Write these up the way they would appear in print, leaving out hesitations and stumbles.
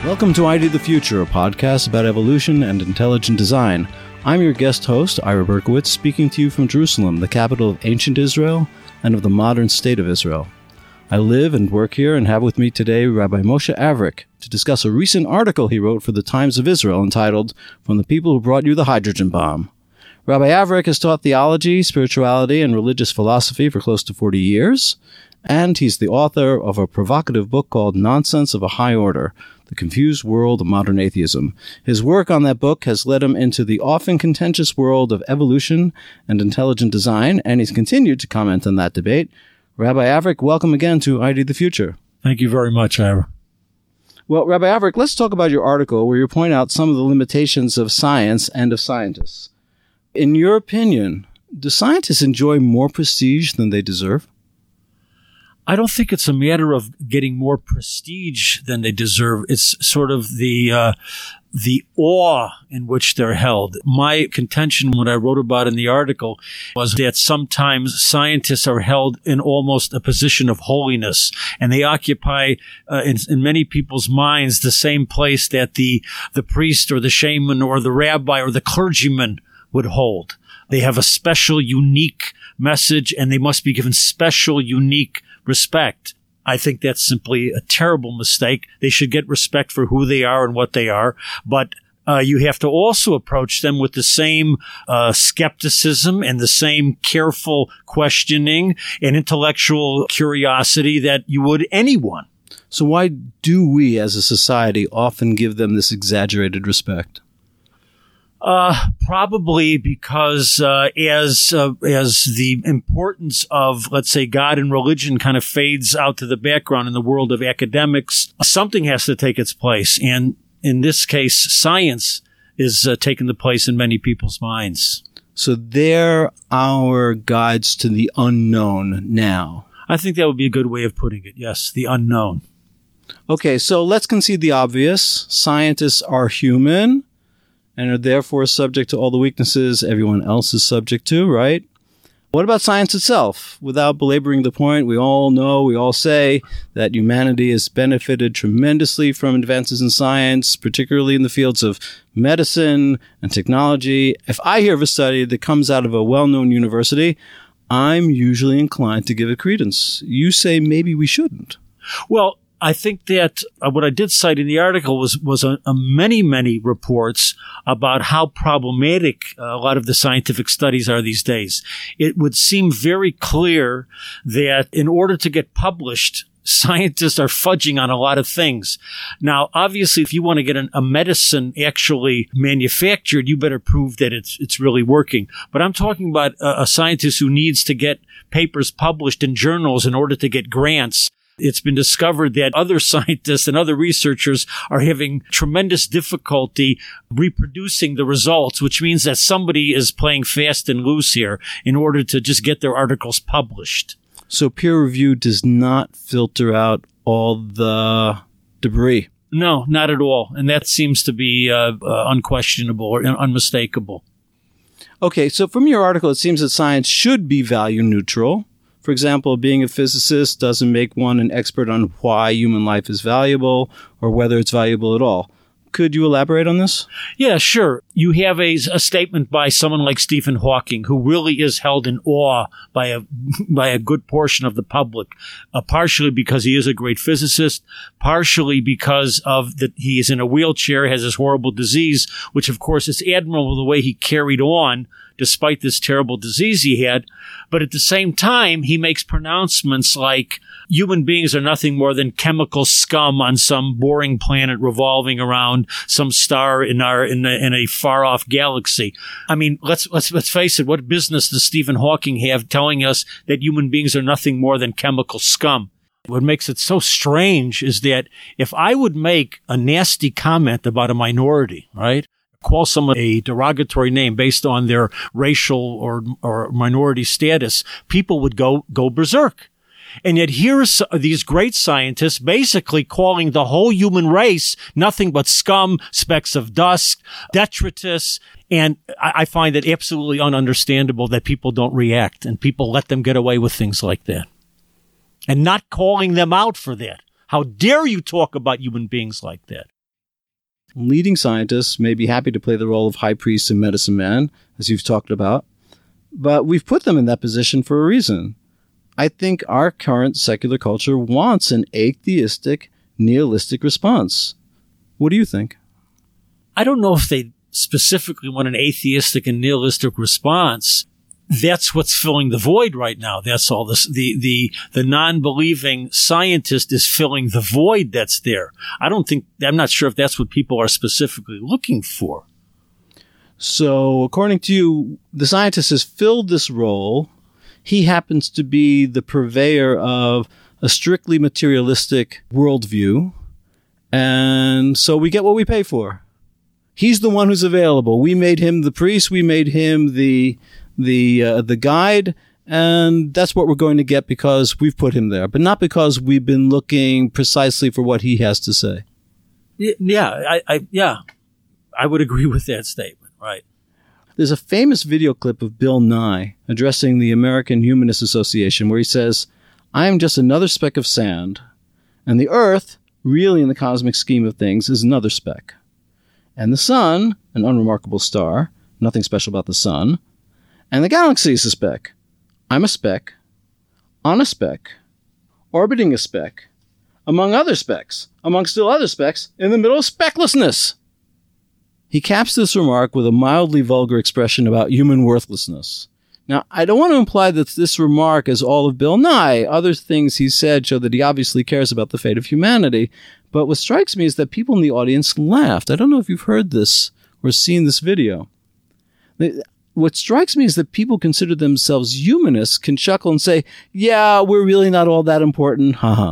Welcome to ID the Future, a podcast about evolution and intelligent design. I'm your guest host, Ira Berkowitz, speaking to you from Jerusalem, the capital of ancient Israel and of the modern state of Israel. I live and work here and have with me today Rabbi Moshe Avrik to discuss a recent article he wrote for the Times of Israel entitled, From the People Who Brought You the Hydrogen Bomb. Rabbi Avrik has taught theology, spirituality, and religious philosophy for close to 40 years, and he's the author of a provocative book called Nonsense of a High Order, The Confused World of Modern Atheism. His work on that book has led him into the often contentious world of evolution and intelligent design, and he's continued to comment on that debate. Rabbi Avrik, welcome again to ID the Future. Thank you very much, Ira. Well, Rabbi Avrik, let's talk about your article where you point out some of the limitations of science and of scientists. In your opinion, do scientists enjoy more prestige than they deserve? I don't think it's a matter of getting more prestige than they deserve. It's sort of the awe in which they're held. My contention, what I wrote about in the article, was that sometimes scientists are held in almost a position of holiness, and they occupy, in many people's minds, the same place that the priest or the shaman or the rabbi or the clergyman would hold. They have a special, unique message, and they must be given special, unique respect. I think that's simply a terrible mistake. They should get respect for who they are and what they are, but you have to also approach them with the same skepticism and the same careful questioning and intellectual curiosity that you would anyone. So why do we as a society often give them this exaggerated respect? Probably because as the importance of, let's say, God and religion kind of fades out to the background in the world of academics, something has to take its place. And in this case, science is taking the place in many people's minds. So they're our guides to the unknown now. I think that would be a good way of putting it. Yes, the unknown. Okay, so let's concede the obvious. Scientists are human and are therefore subject to all the weaknesses everyone else is subject to, right? What about science itself? Without belaboring the point, we all say that humanity has benefited tremendously from advances in science, particularly in the fields of medicine and technology. If I hear of a study that comes out of a well-known university, I'm usually inclined to give it credence. You say maybe we shouldn't. Well, I think that what I did cite in the article was many reports about how problematic a lot of the scientific studies are these days. It would seem very clear that in order to get published, scientists are fudging on a lot of things. Now, obviously, if you want to get a medicine actually manufactured, you better prove that it's really working. But I'm talking about a scientist who needs to get papers published in journals in order to get grants. It's been discovered that other scientists and other researchers are having tremendous difficulty reproducing the results, which means that somebody is playing fast and loose here in order to just get their articles published. So peer review does not filter out all the debris? No, not at all. And that seems to be unquestionable or unmistakable. Okay, so from your article, it seems that science should be value neutral. For example, being a physicist doesn't make one an expert on why human life is valuable or whether it's valuable at all. Could you elaborate on this? Yeah, sure. You have a statement by someone like Stephen Hawking, who really is held in awe by a good portion of the public, partially because he is a great physicist, partially because of that he is in a wheelchair, has this horrible disease, which of course is admirable the way he carried on despite this terrible disease he had. But at the same time, he makes pronouncements like human beings are nothing more than chemical scum on some boring planet revolving around some star in a far-off galaxy. I mean, let's face it. What business does Stephen Hawking have telling us that human beings are nothing more than chemical scum? What makes it so strange is that if I would make a nasty comment about a minority, right? Call someone a derogatory name based on their racial or minority status, people would go berserk. And yet here are these great scientists basically calling the whole human race nothing but scum, specks of dust, detritus. And I find it absolutely ununderstandable that people don't react and people let them get away with things like that. And not calling them out for that. How dare you talk about human beings like that? Leading scientists may be happy to play the role of high priest and medicine man, as you've talked about, but we've put them in that position for a reason. I think our current secular culture wants an atheistic, nihilistic response. What do you think? I don't know if they specifically want an atheistic and nihilistic response. That's what's filling the void right now. That's all this. The non-believing scientist is filling the void that's there. I'm not sure if that's what people are specifically looking for. So, according to you, the scientist has filled this role. He happens to be the purveyor of a strictly materialistic worldview. And so we get what we pay for. He's the one who's available. We made him the priest. We made him the guide. And that's what we're going to get because we've put him there, but not because we've been looking precisely for what he has to say. Yeah, I would agree with that statement, right? There's a famous video clip of Bill Nye addressing the American Humanist Association where he says, "I am just another speck of sand, and the Earth, really in the cosmic scheme of things, is another speck. And the sun, an unremarkable star, nothing special about the sun, and the galaxy is a speck. I'm a speck, on a speck, orbiting a speck, among other specks, among still other specks, in the middle of specklessness." He caps this remark with a mildly vulgar expression about human worthlessness. Now, I don't want to imply that this remark is all of Bill Nye. Other things he said show that he obviously cares about the fate of humanity. But what strikes me is that people in the audience laughed. I don't know if you've heard this or seen this video. What strikes me is that people consider themselves humanists can chuckle and say, "Yeah, we're really not all that important, haha."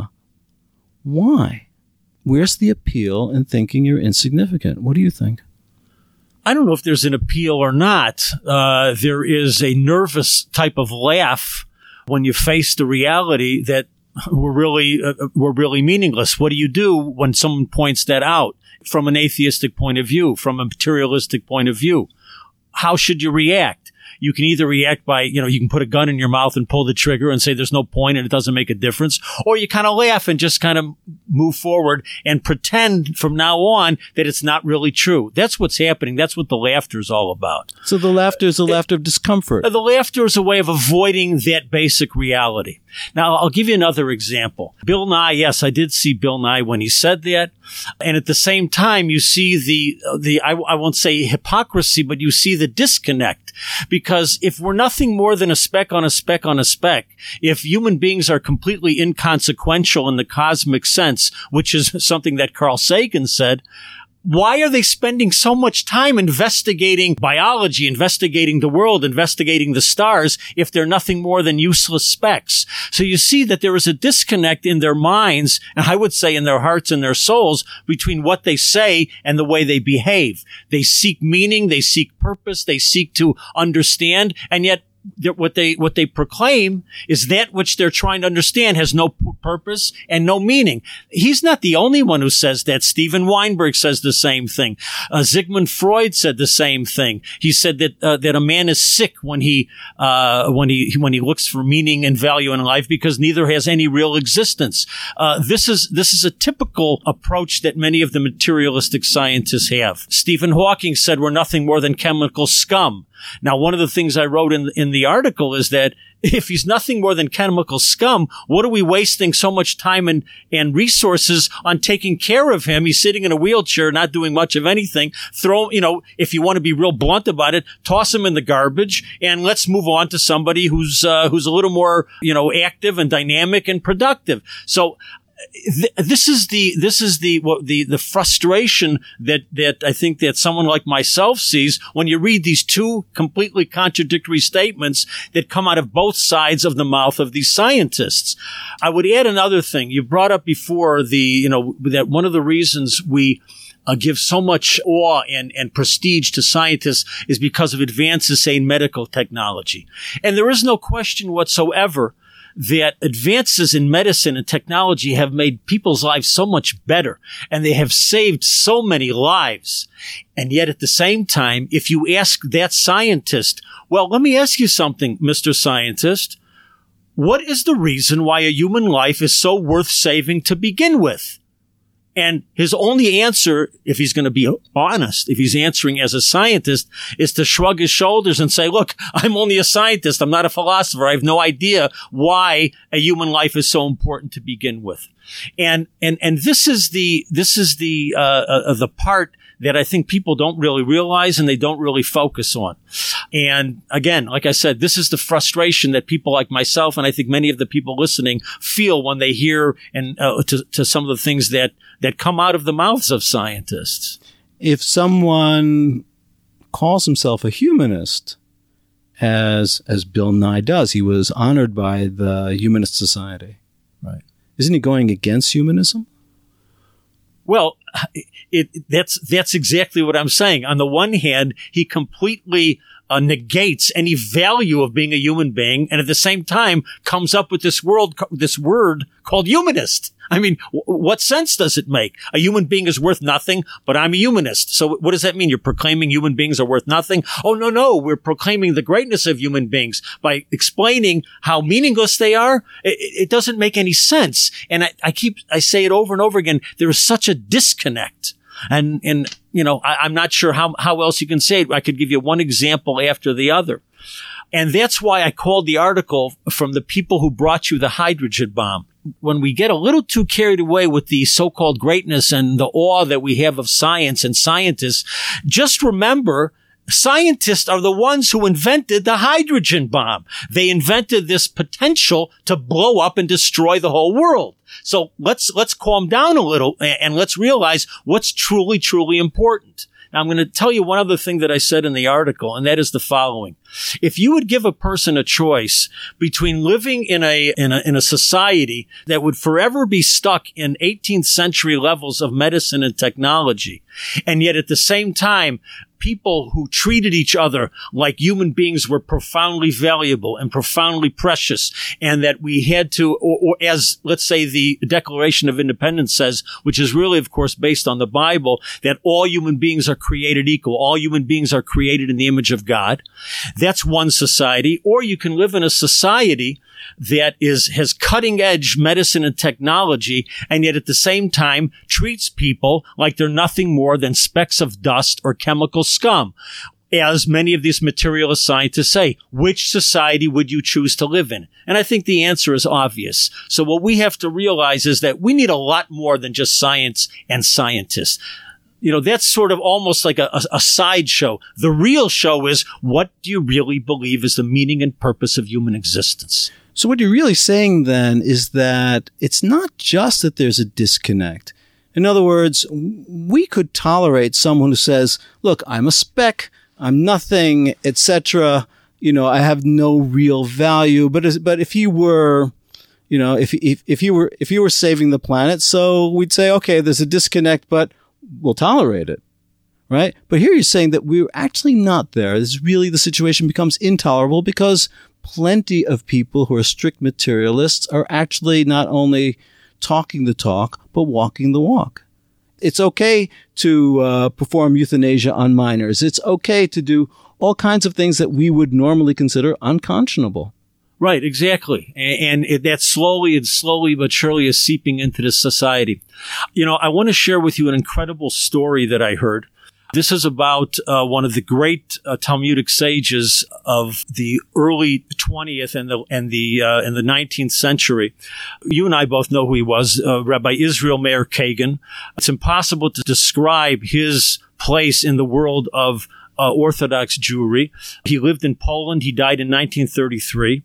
Why? Where's the appeal in thinking you're insignificant? What do you think? I don't know if there's an appeal or not. There is a nervous type of laugh when you face the reality that we're really meaningless. What do you do when someone points that out from an atheistic point of view, from a materialistic point of view? How should you react? You can either react by, you can put a gun in your mouth and pull the trigger and say there's no point and it doesn't make a difference. Or you kind of laugh and just kind of move forward and pretend from now on that it's not really true. That's what's happening. That's what the laughter is all about. So the laughter is a laughter of discomfort. The laughter is a way of avoiding that basic reality. Now, I'll give you another example. Bill Nye, yes, I did see Bill Nye when he said that. And at the same time, you see I won't say hypocrisy, but you see the disconnect. Because if we're nothing more than a speck on a speck on a speck, if human beings are completely inconsequential in the cosmic sense, which is something that Carl Sagan said, why are they spending so much time investigating biology, investigating the world, investigating the stars if they're nothing more than useless specks? So you see that there is a disconnect in their minds, and I would say in their hearts and their souls, between what they say and the way they behave. They seek meaning, they seek purpose, they seek to understand, and yet what they proclaim is that which they're trying to understand has no purpose and no meaning. He's not the only one who says that. Steven Weinberg says the same thing. Sigmund Freud said the same thing. He said that a man is sick when he looks for meaning and value in life because neither has any real existence. This is a typical approach that many of the materialistic scientists have. Stephen Hawking said we're nothing more than chemical scum. Now, one of the things I wrote in the article is that if he's nothing more than chemical scum, what are we wasting so much time and resources on taking care of him? He's sitting in a wheelchair, not doing much of anything. If you want to be real blunt about it, toss him in the garbage and let's move on to somebody who's a little more, active and dynamic and productive. So, this is the frustration that I think that someone like myself sees when you read these two completely contradictory statements that come out of both sides of the mouth of these scientists. I would add another thing. You brought up before that one of the reasons we give so much awe and prestige to scientists is because of advances, say, in medical technology. And there is no question whatsoever that advances in medicine and technology have made people's lives so much better, and they have saved so many lives. And yet at the same time, if you ask that scientist, well, let me ask you something, Mr. Scientist. What is the reason why a human life is so worth saving to begin with? And his only answer, if he's going to be honest, if he's answering as a scientist, is to shrug his shoulders and say, look, I'm only a scientist. I'm not a philosopher. I have no idea why a human life is so important to begin with. And this is the part that I think people don't really realize and they don't really focus on. And again, like I said, this is the frustration that people like myself and I think many of the people listening feel when they hear and to some of the things that come out of the mouths of scientists. If someone calls himself a humanist, as Bill Nye does, he was honored by the Humanist Society. Right. Isn't he going against humanism? Well, that's exactly what I'm saying. On the one hand, he completely negates any value of being a human being, and at the same time comes up with this word called humanist. I mean, what sense does it make? A human being is worth nothing, but I'm a humanist. So what does that mean? You're proclaiming human beings are worth nothing? Oh, no. We're proclaiming the greatness of human beings by explaining how meaningless they are. It doesn't make any sense. And I say it over and over again. There is such a disconnect. And you know, I'm not sure how else you can say it. I could give you one example after the other. And that's why I called the article from the people who brought you the hydrogen bomb. When we get a little too carried away with the so-called greatness and the awe that we have of science and scientists, just remember, scientists are the ones who invented the hydrogen bomb. They invented this potential to blow up and destroy the whole world. So let's calm down a little and let's realize what's truly, truly important. Now, I'm going to tell you one other thing that I said in the article, and that is the following. If you would give a person a choice between living in a society that would forever be stuck in 18th century levels of medicine and technology, and yet at the same time, people who treated each other like human beings were profoundly valuable and profoundly precious, and that we had to, or as, let's say, the Declaration of Independence says, which is really, of course, based on the Bible, that all human beings are created equal. All human beings are created in the image of God. That's one society. Or you can live in a society that has cutting edge medicine and technology, and yet at the same time treats people like they're nothing more than specks of dust or chemical scum. As many of these materialist scientists say, which society would you choose to live in? And I think the answer is obvious. So what we have to realize is that we need a lot more than just science and scientists. You know, that's sort of almost like a sideshow. The real show is, what do you really believe is the meaning and purpose of human existence? So what you're really saying then is that it's not just that there's a disconnect. In other words, we could tolerate someone who says, look, I'm a speck, I'm nothing, etc. You know, I have no real value. But if he were, you know, if he were saving the planet, so we'd say, okay, there's a disconnect, but we'll tolerate it. Right? But here you're saying that we're actually not there. This is really, the situation becomes intolerable because plenty of people who are strict materialists are actually not only talking the talk, but walking the walk. It's okay to perform euthanasia on minors. It's okay to do all kinds of things that we would normally consider unconscionable. Right, exactly. And that slowly but surely is seeping into this society. You know, I want to share with you an incredible story that I heard. This is about one of the great Talmudic sages of the early 20th and the 19th century. You and I both know who he was, Rabbi Israel Meir Kagan. It's impossible to describe his place in the world of Orthodox Jewry. He lived in Poland. He died in 1933,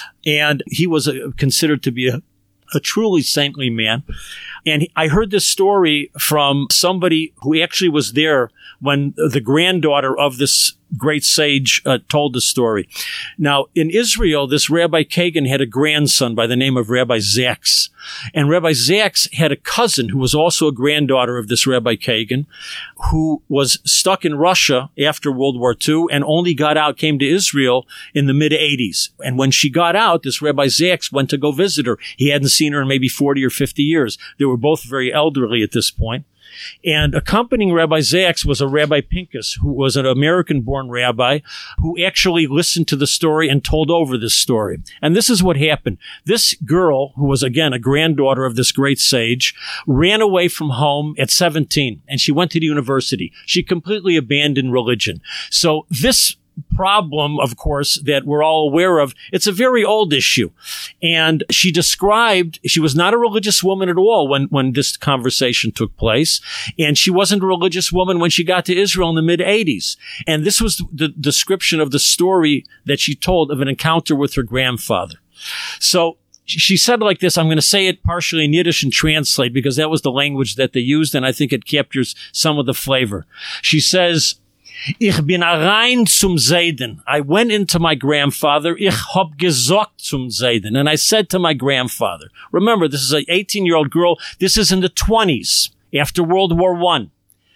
and he was considered to be a truly saintly man. And I heard this story from somebody who actually was there when the granddaughter of this great sage told the story. Now, in Israel, this Rabbi Kagan had a grandson by the name of Rabbi Zaks. And Rabbi Zaks had a cousin who was also a granddaughter of this Rabbi Kagan, who was stuck in Russia after World War II and only came to Israel in the mid-'80s. And when she got out, this Rabbi Zaks went to go visit her. He hadn't seen her in maybe 40 or 50 years. They were both very elderly at this point. And accompanying Rabbi Zaks was a Rabbi Pincus, who was an American-born rabbi who actually listened to the story and told over this story. And this is what happened. This girl, who was, again, a granddaughter of this great sage, ran away from home at 17, and she went to the university. She completely abandoned religion. So this problem, of course, that we're all aware of, it's a very old issue. And she described, she was not a religious woman at all when this conversation took place. And she wasn't a religious woman when she got to Israel in the mid-80s. And this was the description of the story that she told of an encounter with her grandfather. So she said like this, I'm going to say it partially in Yiddish and translate because that was the language that they used, and I think it captures some of the flavor. She says, Ich bin rein zum Seiden. I went into my grandfather. Ich hab gesagt zum Seiden. And I said to my grandfather, remember, this is an 18-year-old girl. This is in the 20s, after World War I.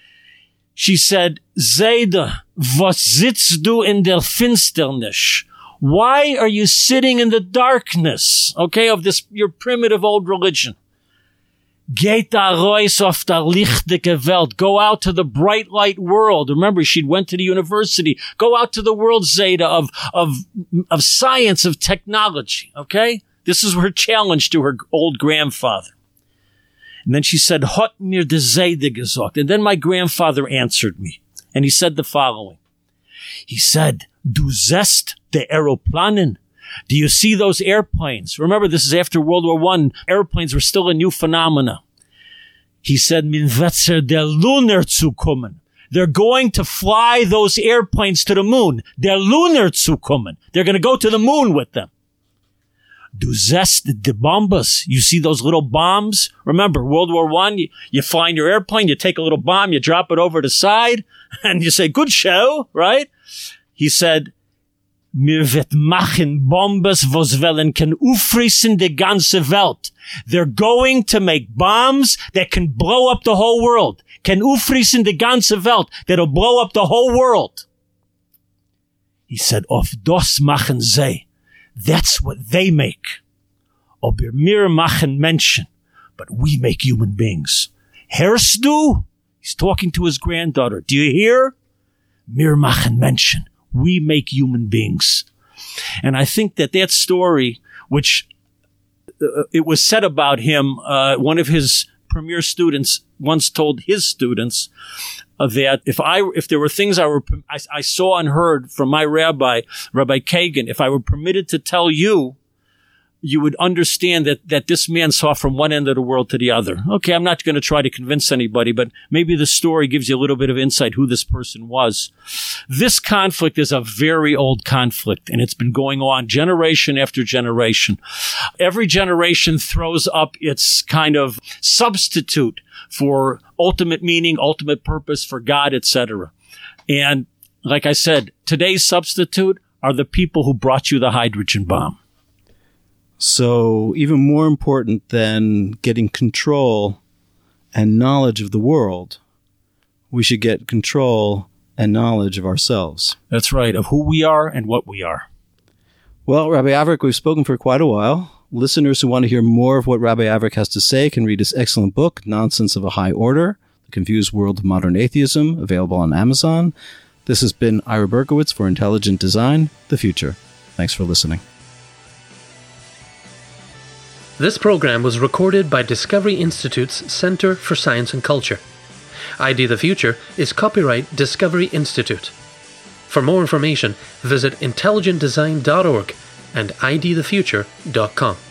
She said, Seide, was sitzt du in der Finsternis? Why are you sitting in the darkness, okay, of this, your primitive old religion? Geht da raus auf der lichtige Welt. Go out to the bright light world. Remember, she went to the university. Go out to the world, Zeta, of science, of technology, okay? This is her challenge to her old grandfather. And then she said, Hot mir de Zeta gesagt. And then my grandfather answered me. And he said the following. He said, Du siehst de Aeroplanen. Do you see those airplanes? Remember, this is after World War I. Airplanes were still a new phenomena. He said, Min wetzer der Lunar zukommen. They're going to fly those airplanes to the moon. Der Lunar zukommen. They're going to go to the moon with them. Du siehst de Bombas. You see those little bombs? Remember, World War I, you fly in your airplane, you take a little bomb, you drop it over the side, and you say, good show, right? He said, Mir wird machen Bombes, was wollen can ufrissen de ganze Welt. They're going to make bombs that can blow up the whole world. Can ufrissen de ganze Welt. That'll blow up the whole world. He said, Auf das machen sie. That's what they make. Aber mir machen Menschen. But we make human beings. Hörst du? He's talking to his granddaughter. Do you hear? Mir machen Menschen. We make human beings. And I think that story, which it was said about him, one of his premier students once told his students that if there were things I saw and heard from my Rabbi Kagan, if I were permitted to tell you, you would understand that this man saw from one end of the world to the other. Okay, I'm not going to try to convince anybody, but maybe the story gives you a little bit of insight who this person was. This conflict is a very old conflict, and it's been going on generation after generation. Every generation throws up its kind of substitute for ultimate meaning, ultimate purpose for God, etc. And like I said, today's substitute are the people who brought you the hydrogen bomb. So even more important than getting control and knowledge of the world, we should get control and knowledge of ourselves. That's right, of who we are and what we are. Well, Rabbi Avrik, we've spoken for quite a while. Listeners who want to hear more of what Rabbi Avrik has to say can read his excellent book, Nonsense of a High Order, The Confused World of Modern Atheism, available on Amazon. This has been Ira Berkowitz for Intelligent Design, the Future. Thanks for listening. This program was recorded by Discovery Institute's Center for Science and Culture. ID the Future is copyright Discovery Institute. For more information, visit intelligentdesign.org and idthefuture.com.